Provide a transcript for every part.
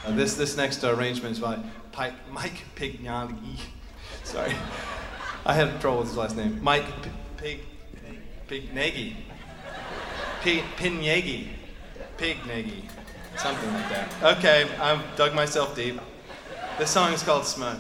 This next arrangement is by Mike Pignaghi. Sorry, I had trouble with his last name. Mike Pignaghi. Pignaghi. Something like that. Okay, I've dug myself deep. This song is called Smoke.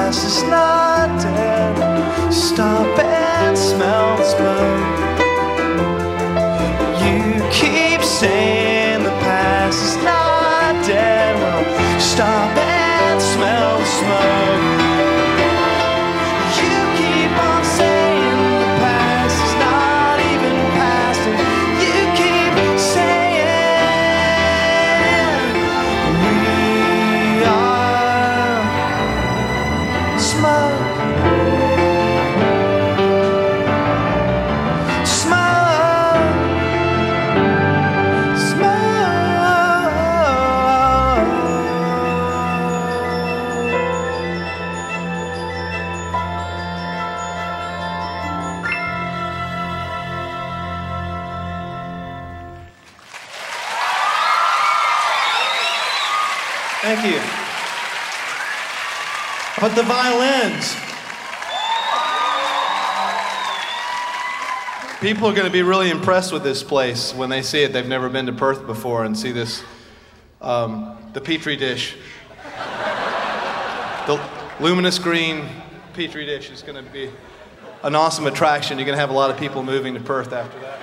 Stop and smell the smoke. Thank you. How about the violins? People are going to be really impressed with this place when they see it. They've never been to Perth before and see this, the Petri dish. The luminous green Petri dish is going to be an awesome attraction. You're going to have a lot of people moving to Perth after that.